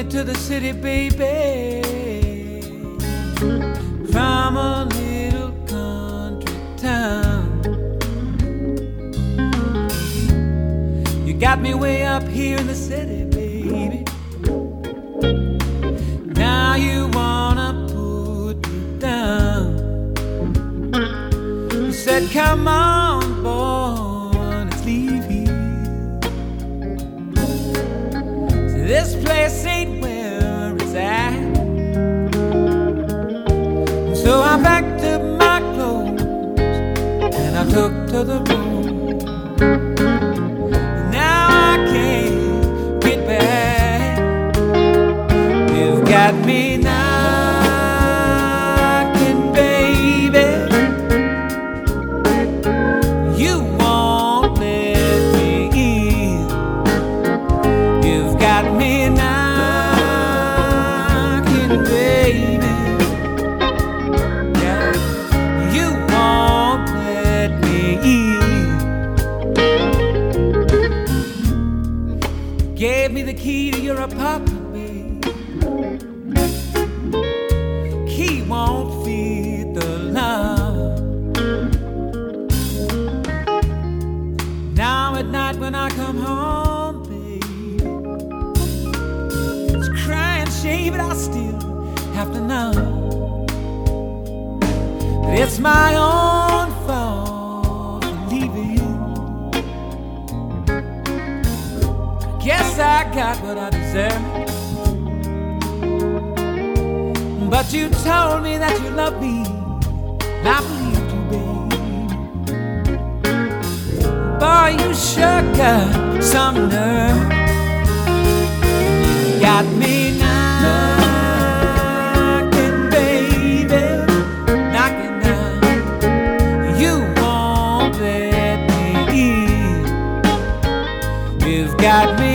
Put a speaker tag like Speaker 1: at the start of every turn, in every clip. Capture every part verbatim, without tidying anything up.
Speaker 1: to the city, baby, from a little country town. You got me way up here in the city, baby. Now you wanna put me down. You said, come on, boy, let's leave here. So this place ain't where it's at. So I packed up my clothes and I took to the road. Now I can't get back. You've got me knocking, baby. You won't let me in. You've got me knocking, baby. Yeah. You won't let me in. Gave me the key to your apartment, babe. Key won't fit the lock. Now at night when I come home, babe, it's crying shame, but I still have to know that it's my own fault for leaving. Guess I got what I deserve. But you told me that you loved me, and I believed you, babe. Boy, you sure got some nerve. You got me knocking, baby, knocking down. You won't let me in. You've got me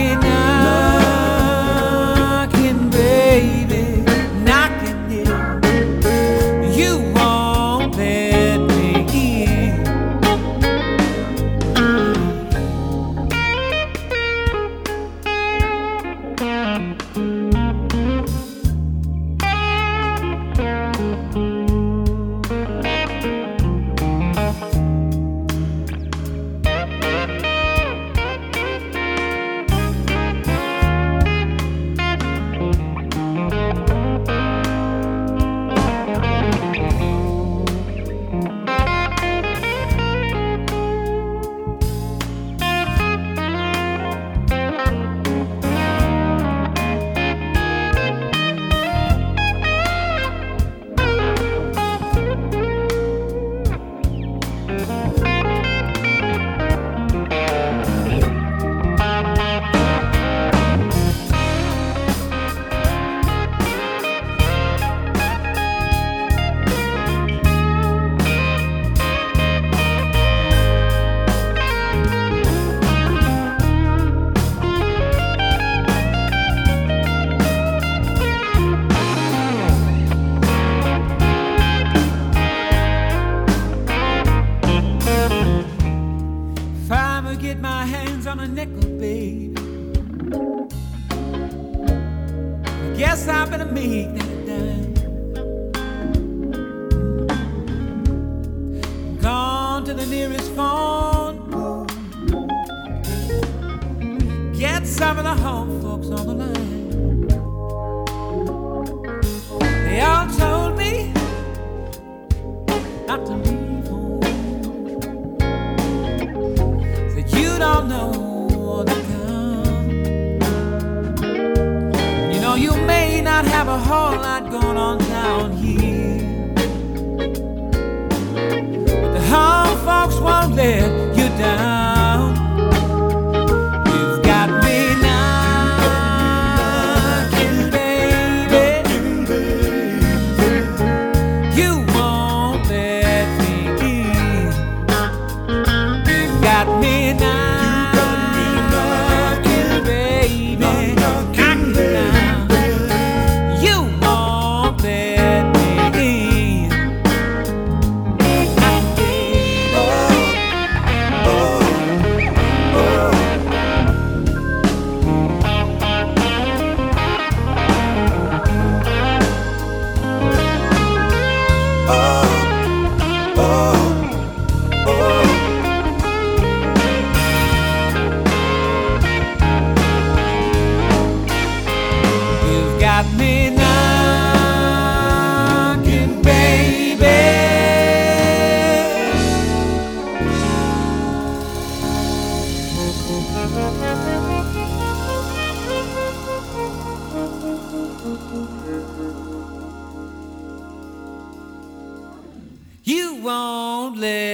Speaker 1: knocking, baby, knocking it. You won't let me in. If I ever get my hands on a nickel, babe, I guess I better make that dime. Gone to the nearest phone booth, get some of the home folks on the line. They all told me not to leave home. Said you don't know the come. You know you may not have a whole lot going on down here, but the home folks won't let you down. You've got me knocking, baby. You won't let me in. You've got me knocking, baby, knocking down. You won't let me in. let